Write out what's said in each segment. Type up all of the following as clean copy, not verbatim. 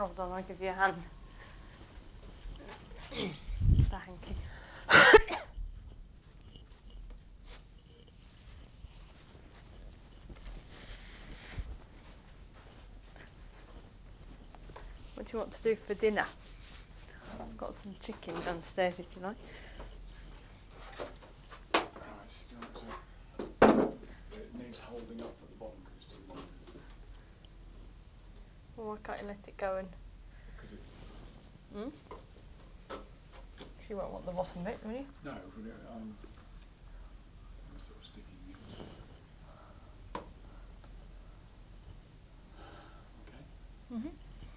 Hold on, I'll give you a hand. Thank you. What do you want to do for dinner? I've got some chicken downstairs if you like. Right, do you want to... It needs holding up at the bottom because it's too long. Well, why can't you let it go and... Because it... You won't want the bottom bit, will you? No, but I'm sort of sticking it, so... Okay. Mhm.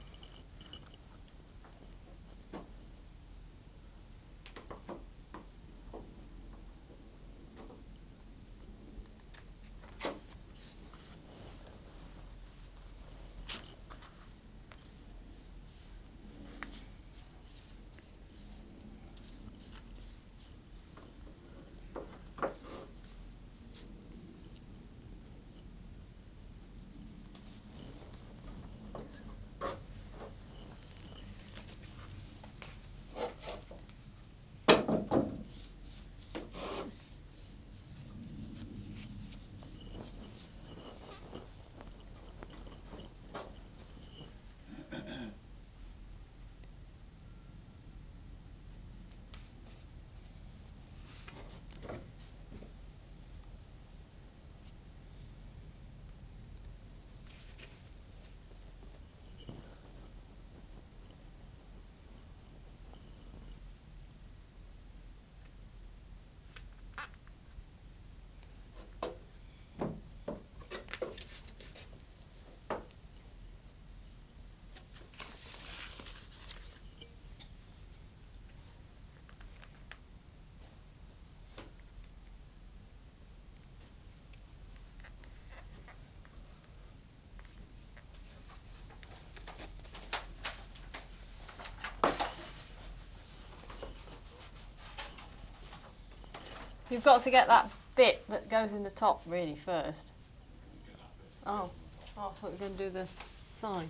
You've got to get that bit that goes in the top really first. You get that bit. Oh. On the top. Oh, I thought you were going to do this side.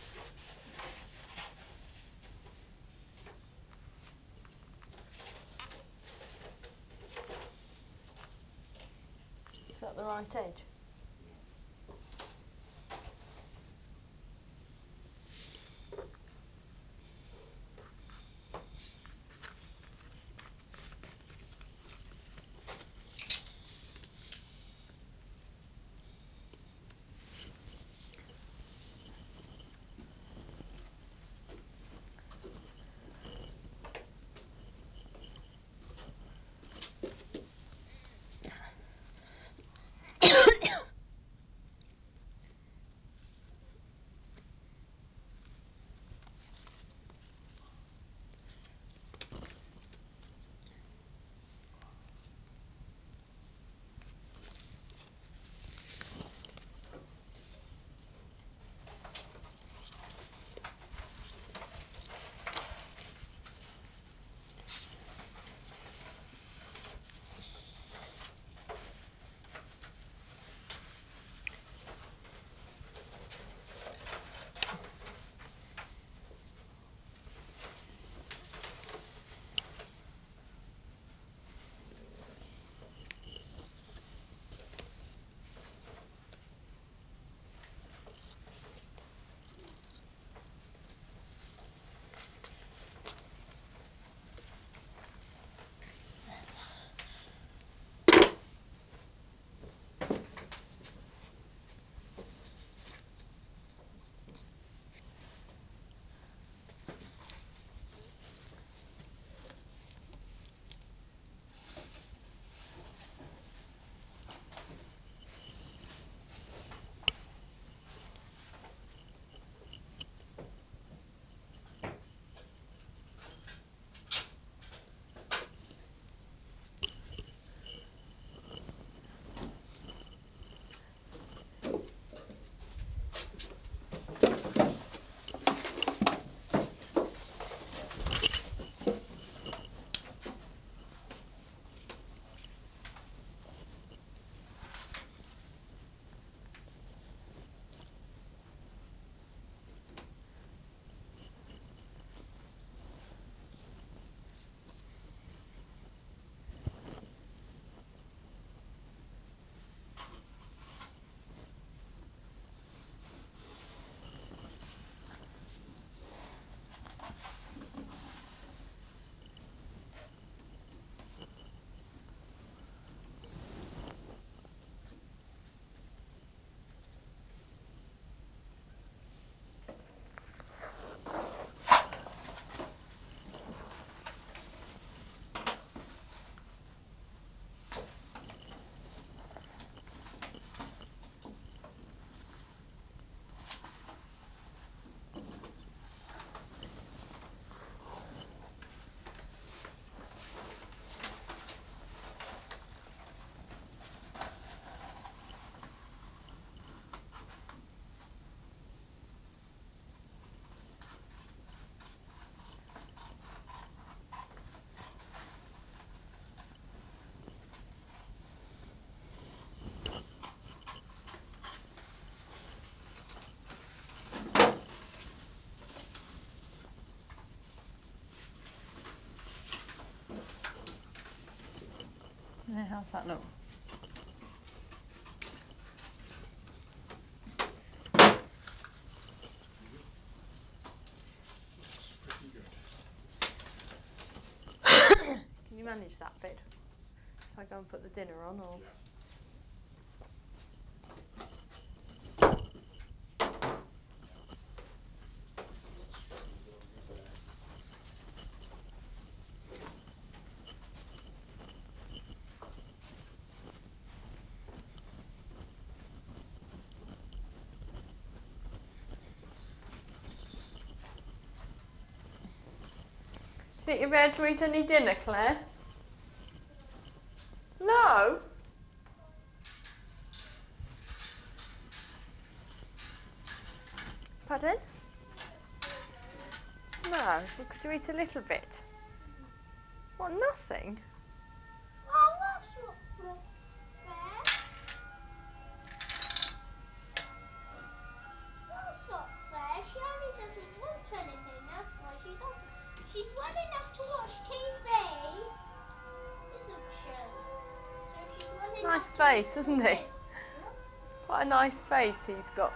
Is that the right edge? Yeah. Claire, how's that look? Yep. Looks pretty good. Can you manage that bit? If I go and put the dinner on, or? Yeah. Yeah. That's all going in there. Think you'll be able to eat any dinner, Claire? No? Pardon? No. Well, could you eat a little bit? What, nothing? Oh, that's not fair. That's not fair. She only doesn't want anything. That's why she doesn't. She's well enough to watch TV, isn't she? So she's well Nice enough to face, eat hasn't he? something. What? Quite a nice face he's got.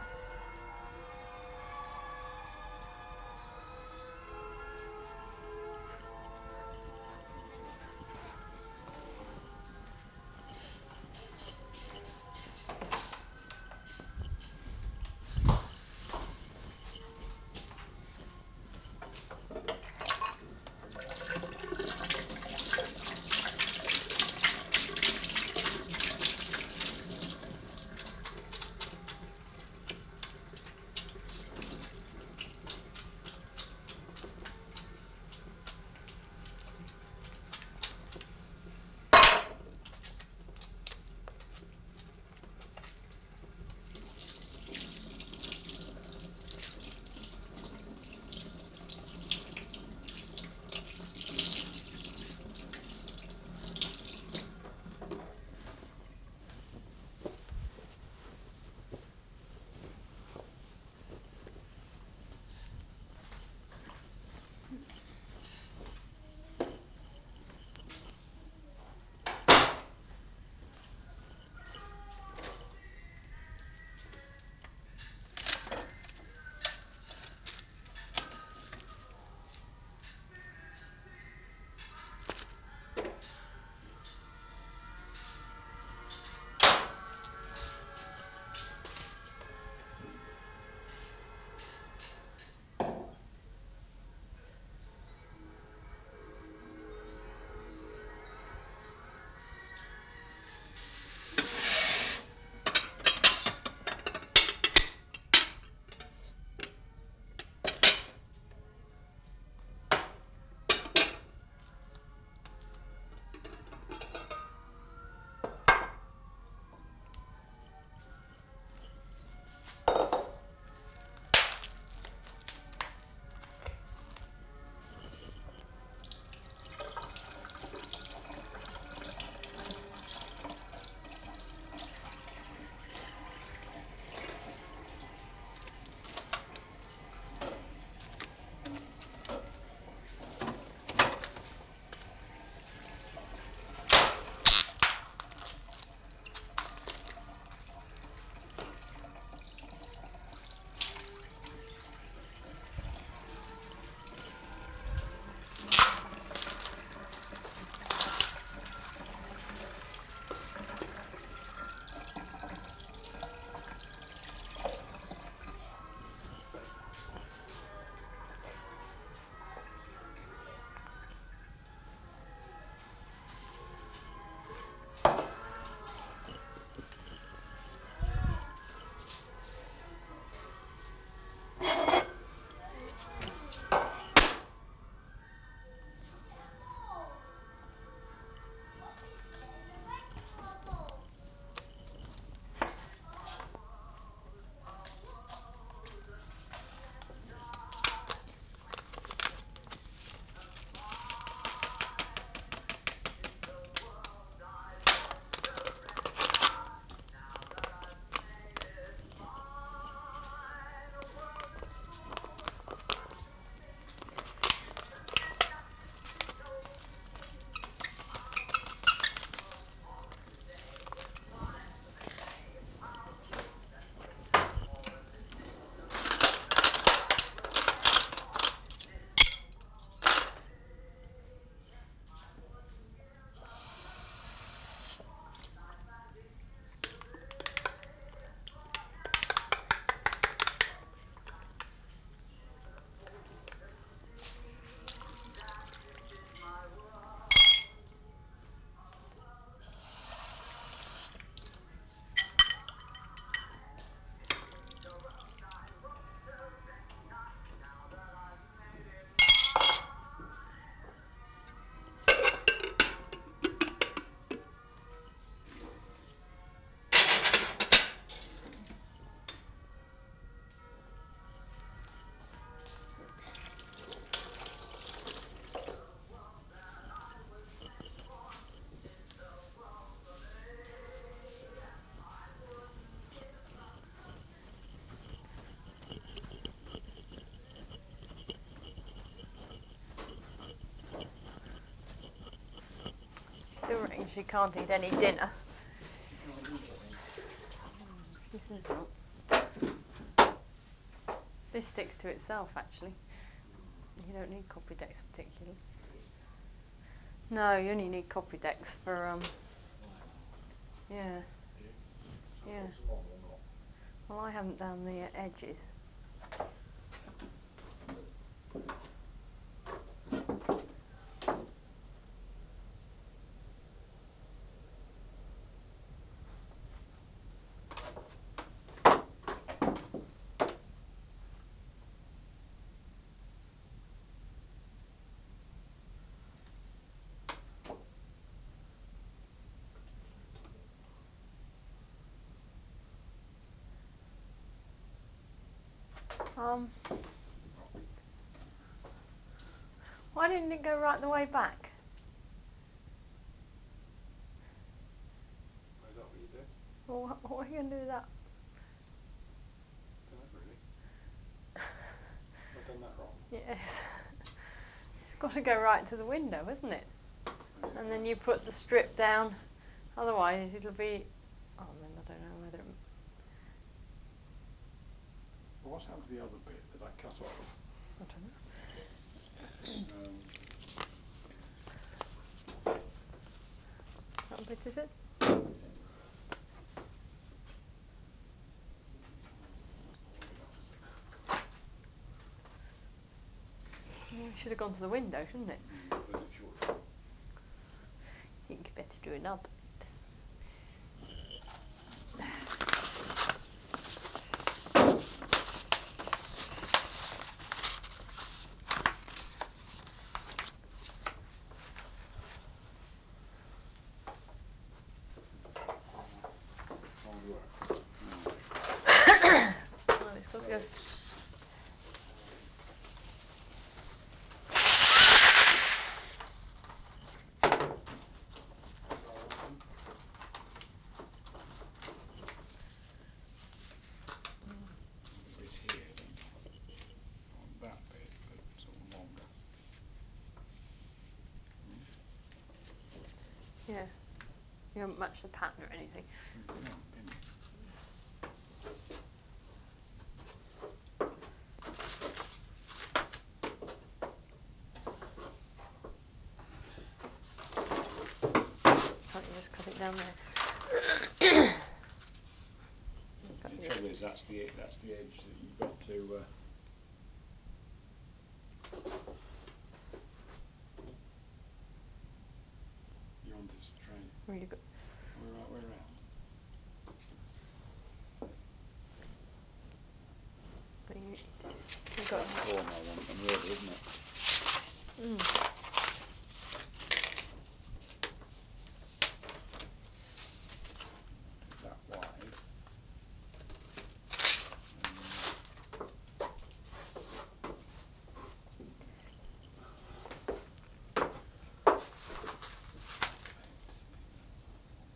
And she can't eat any dinner. She can't eat any. She says not. This sticks to itself, actually. You don't need Copydex particularly. Really? No, you only need Copydex for Liner. yeah. Do you? So Yeah. put some on or not? Well, I haven't done the edges. Why didn't it go right the way back? Oh, is that what you do? Well, what are you going to do with that? Don't know really. Have I done that wrong? Yes. It's got to go right to the window, isn't it? Is it And now? then you put the strip down. Otherwise, it'll be. Oh, then I don't know whether. Well, what's happened to the other bit that I cut off? I don't know. What bit is it? That's not long enough, is it? It should have gone to the window, shouldn't it? But is it short enough? I think you better do another. Hard work. Right. Well, it's got So to go. it's as I want them. There's a bit here, don't I? I want that bit, but sort of longer. Yeah. You haven't matched the pattern or anything. You haven't, can you? Can't you just cut it down there? The trouble is that's the edge that you've got to. You want this straight. Really good. Are we right way round? But you've got. That corner I want them really, isn't it? Want it that wide. Okay, let's see, that was that one.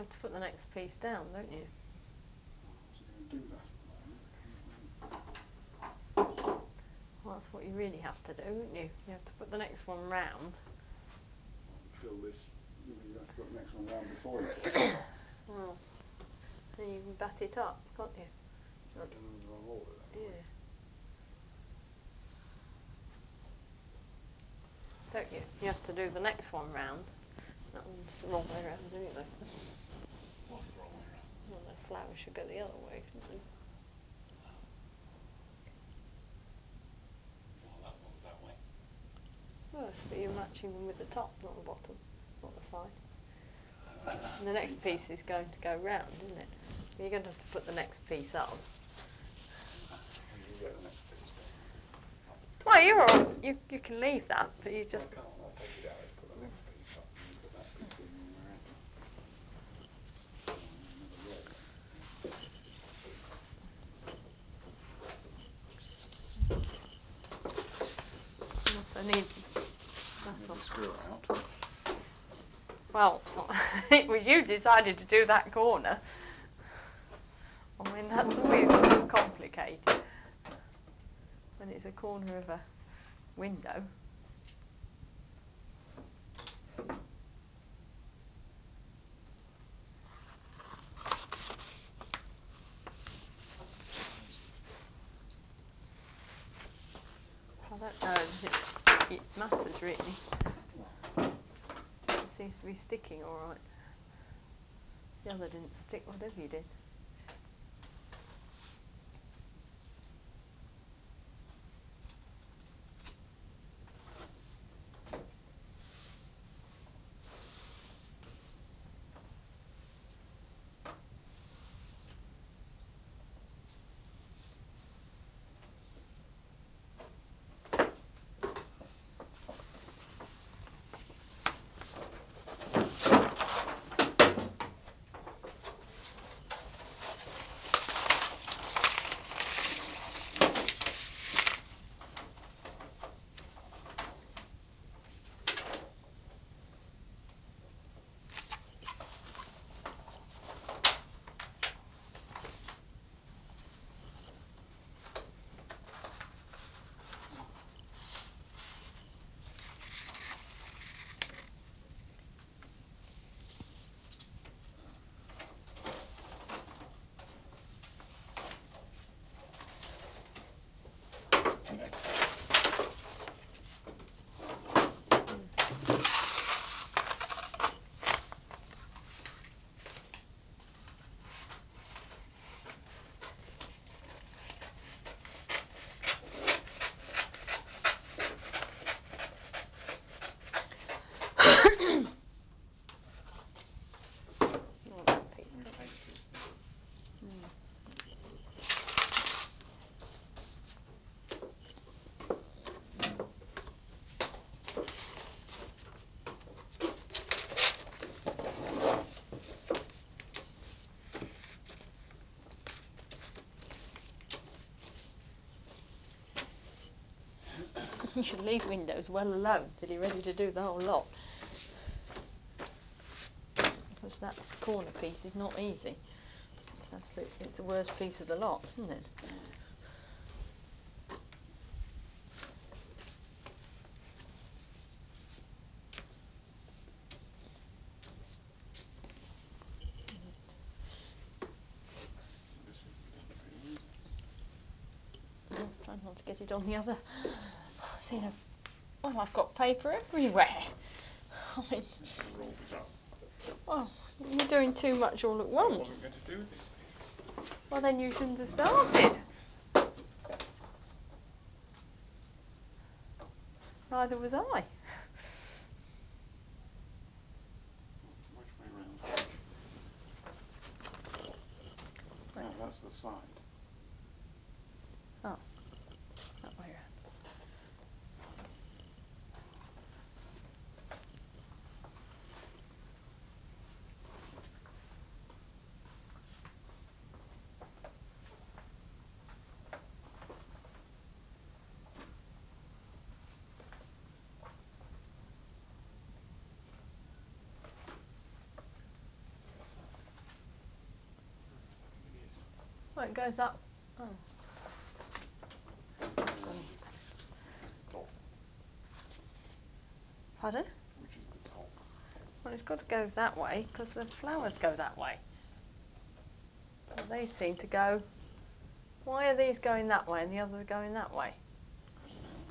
have to put the next piece down, don't you? Well, I wasn't going to do that at the moment. I come round. Well, that's what you really have to do, don't you? You have to put the next one round. Well, and fill this. You have to put the next one round before you put it. Well, then you can bat it up, can't you? So I've done in the wrong order then. Yeah. Don't you? You have to do the next one round. That one's the wrong way round anyway. What's the wrong way round? Well, the flowers should go the other way, shouldn't they? Well, that one's that way. Well, but you're matching them with the top, not the bottom, not the side. And the next piece is going to go round, isn't it? You're going to have to put the next piece up. Well, you can get the next piece, can't you? Well, you're all right. You can leave that, but you just... I can't. I'll take it out, put the next piece up, and then put that piece in when we're ready. Oh, there's another roll then. You also need that Move one. the screw out. Well, it was you decided to do that corner. I mean, that's always complicated when it's a corner of a window. I don't know if it matters really. It seems to be sticking all right. The other didn't stick, whatever you did. Oh, that piece. Can we paste this then? You should leave windows well alone till you're ready to do the whole lot. Because that corner piece is not easy. It's the worst piece of the lot, isn't it? This isn't going to peel, is it? Oh, try not to get it on the other. See, well, I've got paper everywhere. I mean, You've got to roll this up. well, you're doing too much all at I once. wasn't going to do this piece. Well, then you shouldn't have started. Neither was I. Which way round? No, that's the side. Oh, that way round. This side. Oh, it goes that. Oh. Where's the top? Pardon? Which is the top? Well, it's got to go that way because the flowers go that way. Well, they seem to go. Why are these going that way and the others are going that way? I don't know.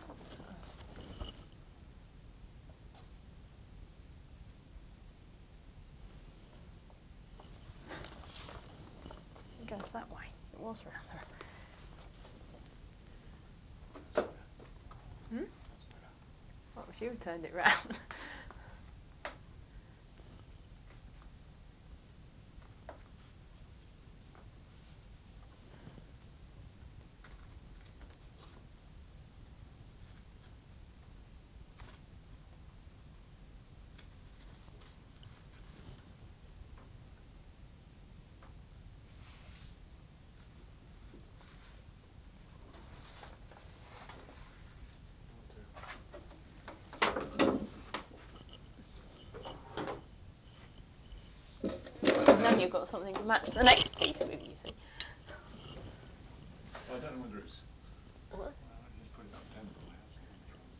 It goes that way. It was round. That's better. Hmm? That's better. What if you turned it round? Oh dear. And then you've got something to match the next piece with, you see. Well, I don't know whether it's. What? Well, I just put it up 10 foot. How's it come through?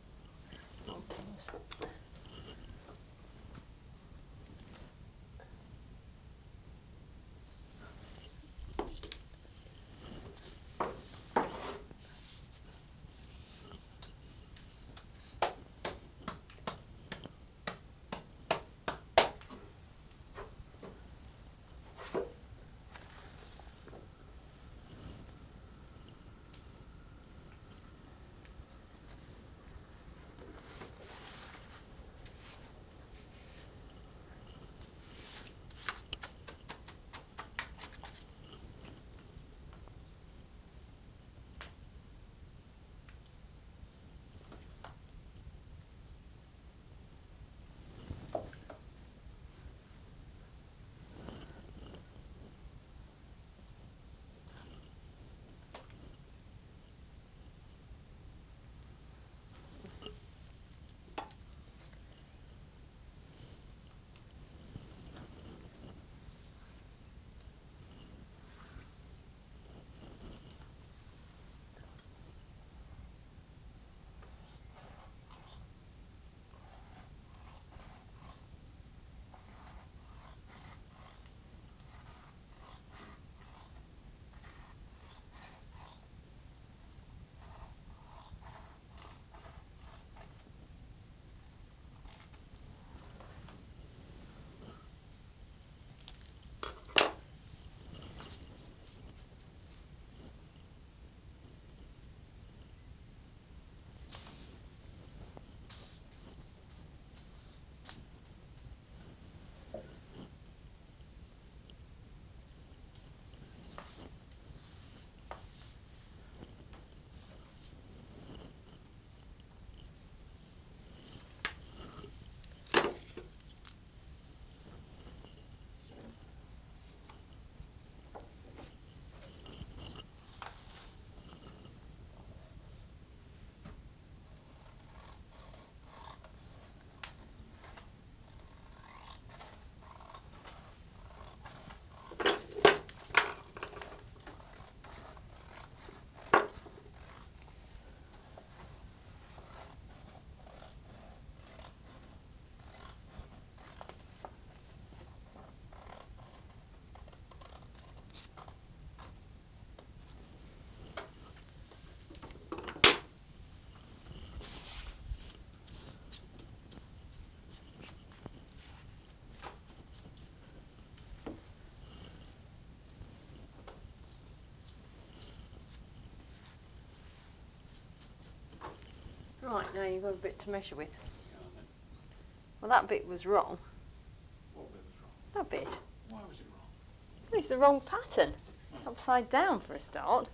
Right, now you've got a bit to measure with. Yeah, then. Well, that bit was wrong. What bit was wrong? That bit. Why was it wrong? It's the wrong pattern. Oh. Upside down for a start.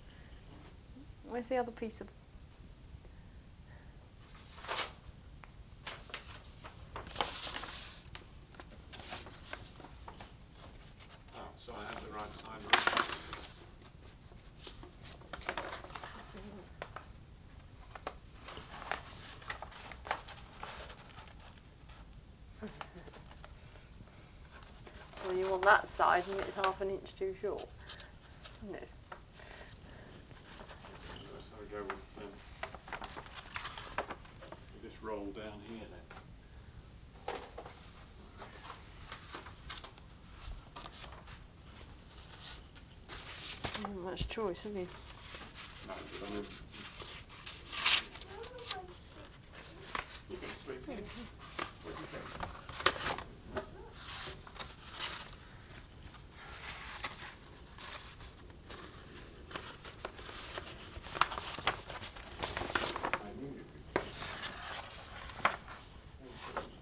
Where's the other piece of... Oh, so I had the right side wrong. Well, you want that side and it's half an inch too short, isn't it? much choice, have you? No, but I mean, Where have I stuck this? you can sleep here. What do you think? I knew you'd be pleased. There you put it.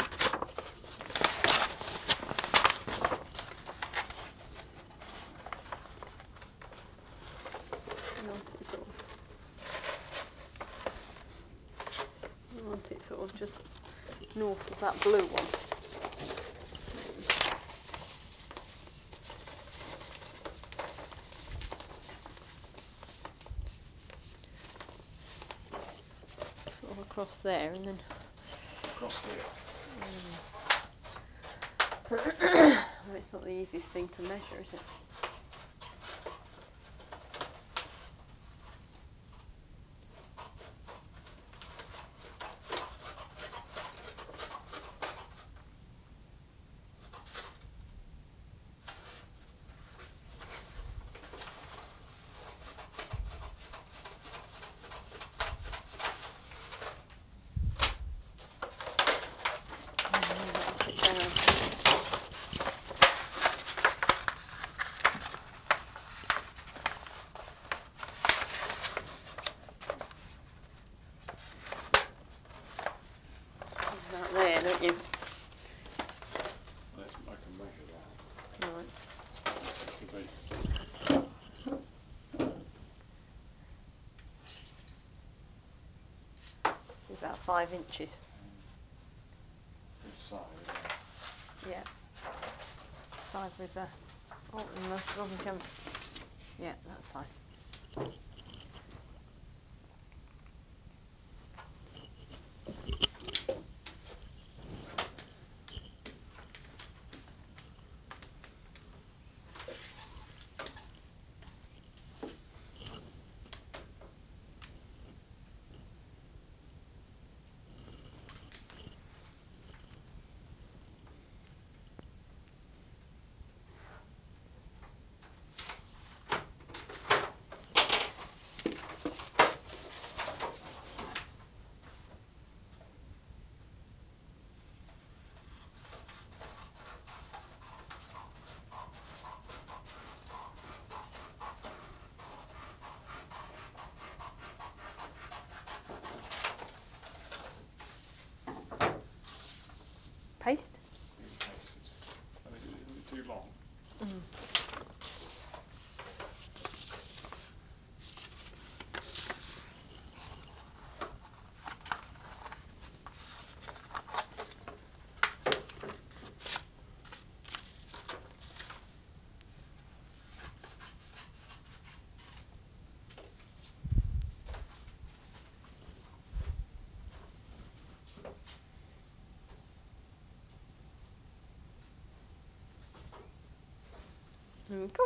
You want it sort of, you want it sort of just north of that blue one. Sort of across there and then. Across here. Well, it's not the easiest thing to measure, is it? Put it down. About there, don't you? I can measure that. Right. What's it to be? About 5 inches. This side, isn't it? Yeah. Side with the. Oh, unless Robin can. Yeah, that side. Paste? You can paste it. I think, isn't it too long? Mm. There we go.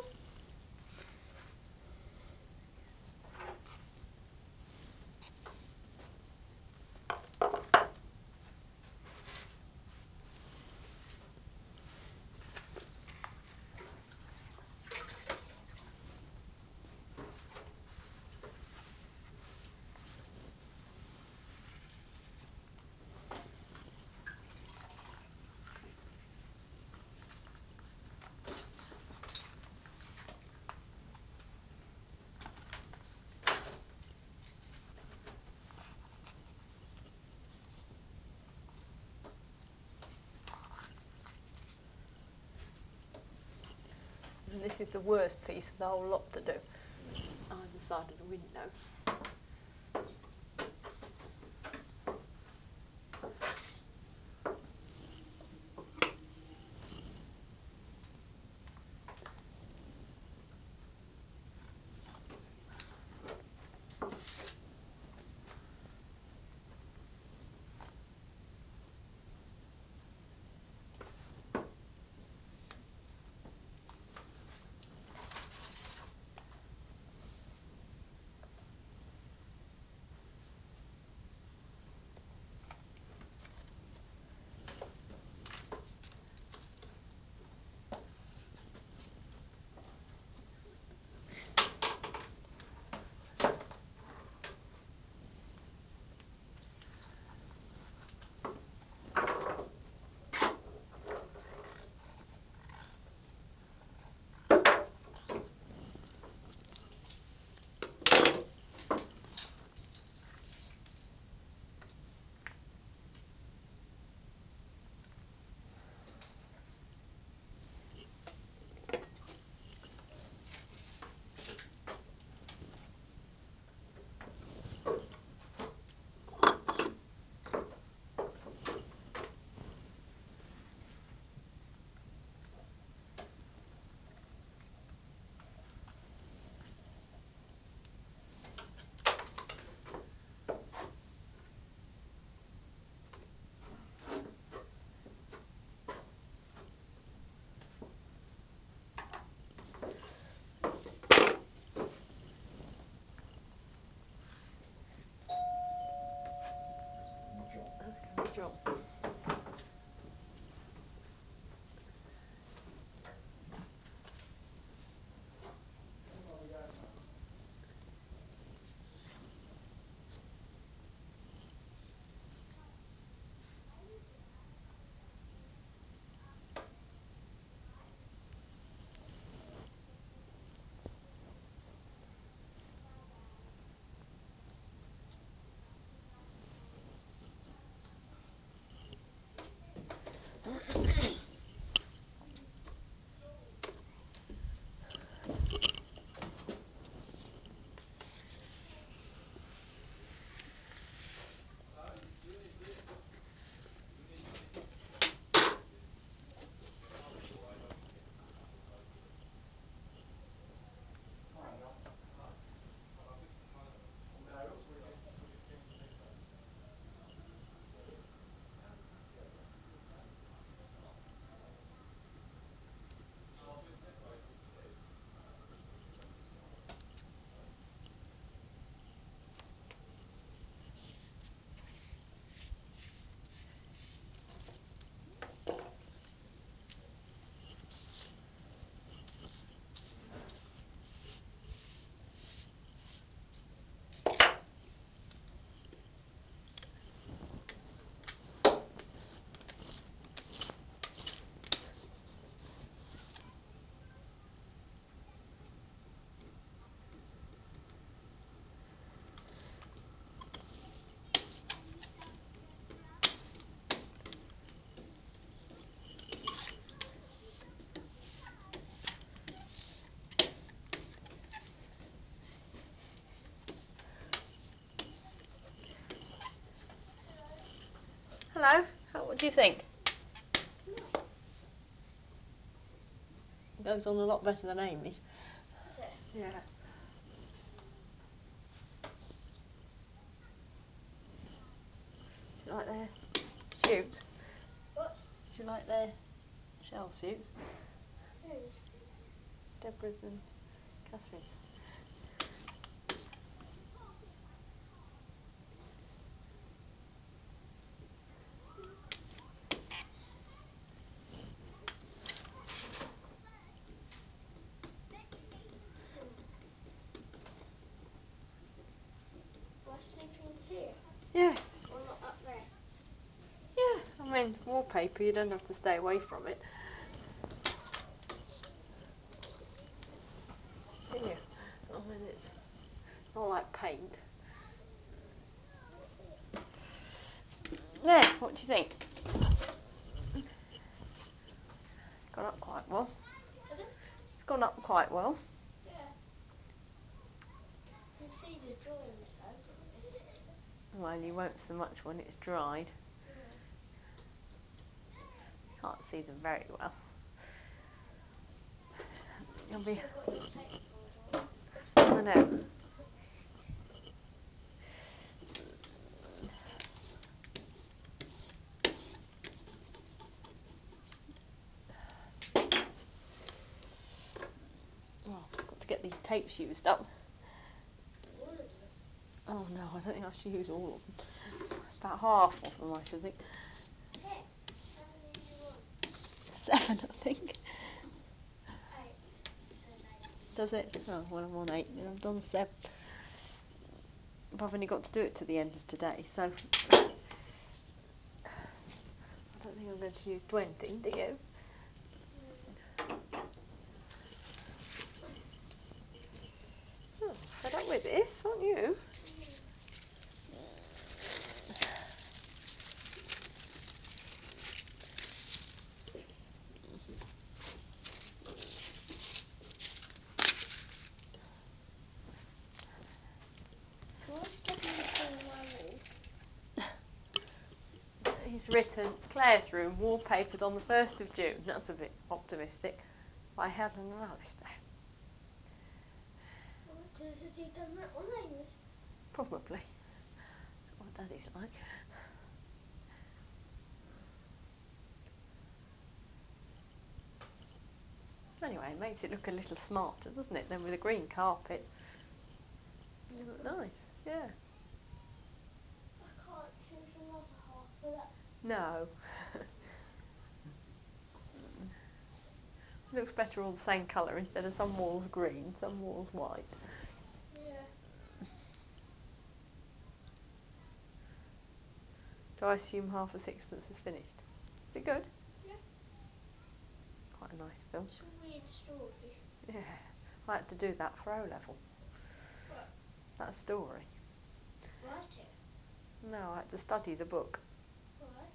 And this is the worst piece of the whole lot to do. Either side of the window. Hello. What do you think? It's nice. Goes on a lot better than Amy's. Is it? Yeah. Do you like their suits? What? Do you like their shell suits? Whose? Deborah's and Catherine's. Hmm. Why sleeping here? Yeah. Or not up there? Yeah. I mean, wallpaper, you don't have to stay away from it. Do you? I mean, it's not like paint. There, what do you think? Gone up quite well. Pardon? It's gone up quite well. Yeah. You can see the drawings though, can't you? Well, you won't so much when it's dried. Yeah. Can't see them very well. You'll You've be. still got your tape recorder on. I know. Well, I've got to get these tapes used up. All of them. Oh no, I don't think I should use all of them. About half of them, I should think. 10. How many do you want? 7, I think. 8. It says 8. Does it? Oh, well, I'm on 8 and I've done 7. But I've only got to do it to the end of today, so I don't think I'm going to use 20, do you? Oh, fed up with this, aren't you? Can I stop in between my wall? He's written Claire's room wallpapered on the 1st of June. That's a bit optimistic. By Helen and Alistair. Has he done that on Amy's? Probably. That's what Daddy's like. Anyway, it makes it look a little smarter, doesn't it? Then with a green carpet. You look nice. Yeah. I can't choose another half for that. No. Looks better all the same colour instead of some walls green, some walls white. Yeah. Do I assume Half a Sixpence is finished? Is it good? Yeah. Quite a nice film. It's a weird story. Yeah. I had to do that for O level. What? That story. Write it. No, I had to study the book. Why?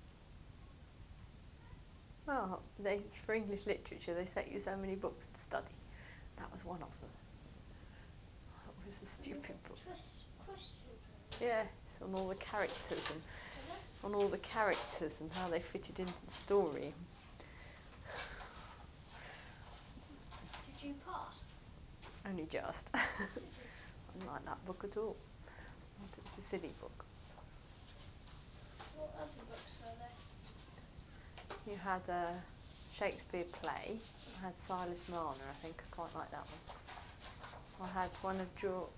Well, for English literature they set you so many books to study. That was one of them. That was a And you've got stupid book. questions on there. Yeah, it's on all the characters and Pardon? on all the characters and how they fitted into the story. Did you pass? Only just. Did you? I didn't like that book at all. I thought it was a silly book. What other books were there? You had a Shakespeare play. I had Silas Marner, I think. I quite like that one. I had one of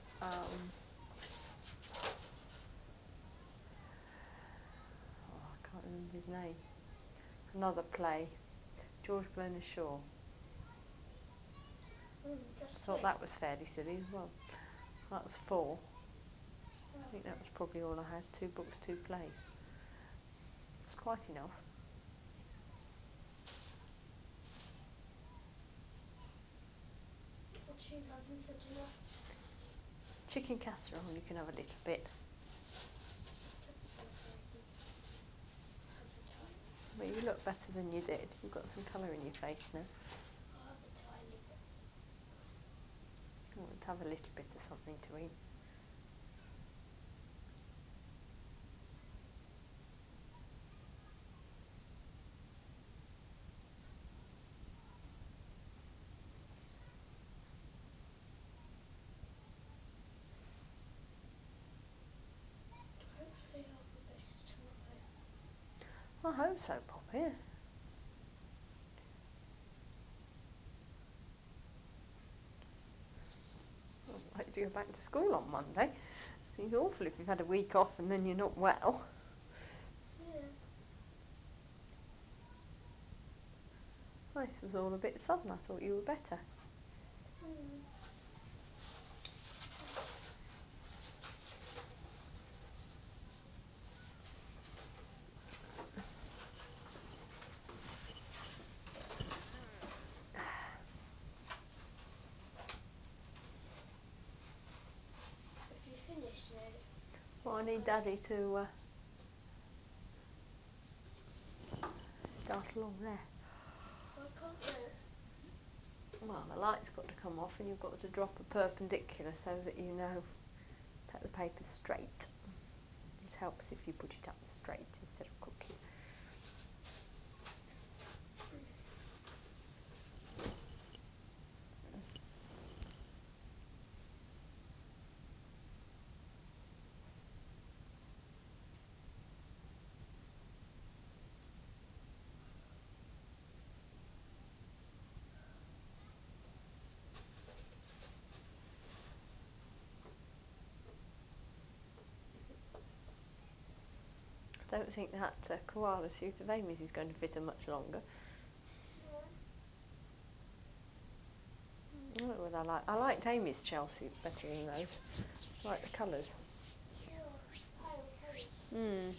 I can't remember his name. Another play. George Bernard Shaw. Just I thought 3. that was fairly silly as well. That was 4. Oh. I think that was probably all I had. 2 books, 2 plays. It's quite enough. What are you having for dinner? Chicken casserole, you can have a little bit. Don't be greedy. Have a tiny bit. But you look better than you did. You've got some colour in your face now. I'll have a tiny bit. You want to have a little bit of something to eat. hope so, Poppy. I'd like to go back to school on Monday. It's awful if you've had a week off and then you're not well. Yeah. This was all a bit sudden. I thought you were better. Mm. Have you finished now? Well, I need Daddy to start along there. Why can't you? Well, the light's got to come off and you've got to drop a perpendicular so that you know set the paper straight. It helps if you put it up straight instead of crooked. I don't think that koala suit of Amy's is going to fit her much longer. I don't know what I liked Amy's shell suit better than those. I like the colours. Yeah, pale colours. Mm.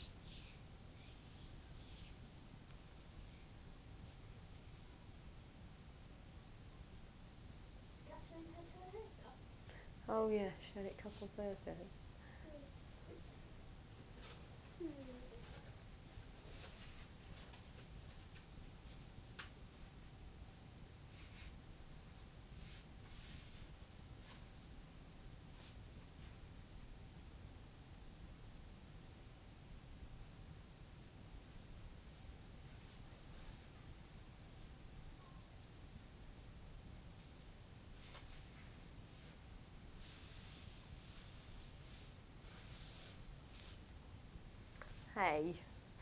Catherine had her hair cut. Oh yeah, she had it cut on Thursday. Hmm. Hey.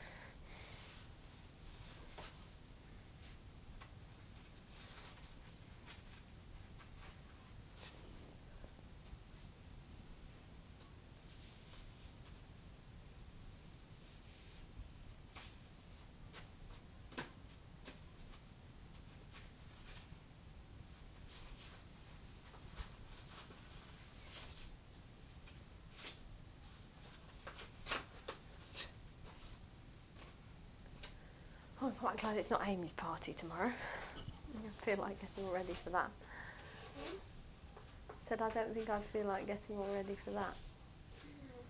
I'm quite glad it's not Amy's party tomorrow. I feel like getting all ready for that. Hmm? Said I don't think I'd feel like getting all ready for that. No.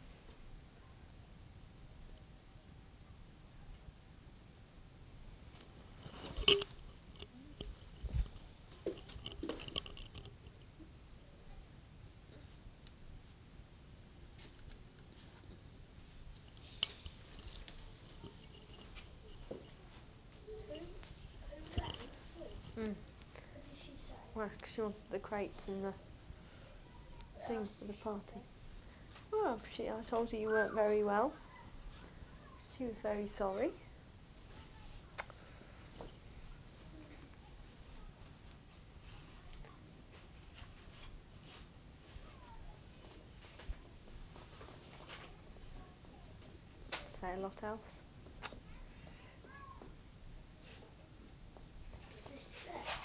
Who rang Sue? Mm. What did she say? Well, 'cause she wanted the crates and the What thing else for did the she party. say? Well, I told her you weren't very well. She was very sorry. Say a lot else. Is this there?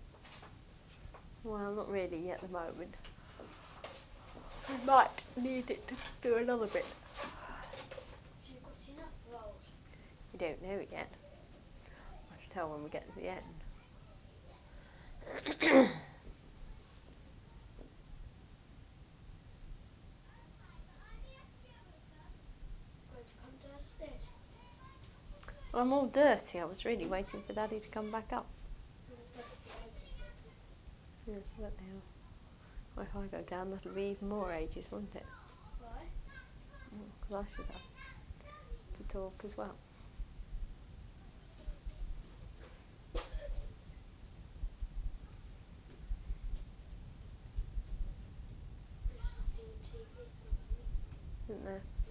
Well, not really at the moment. We might need it to do another bit. Have you got enough rolls? We don't know it yet. I should tell when we get to the end. Going to come downstairs? Well, I'm all dirty. I was really waiting for Daddy to come back up. They'll be ages then. Yes, I bet they are. Well, if I go down, that'll be even more ages, won't it? Why? Because I should have to talk as well. There's nothing on TV at the moment. Isn't there?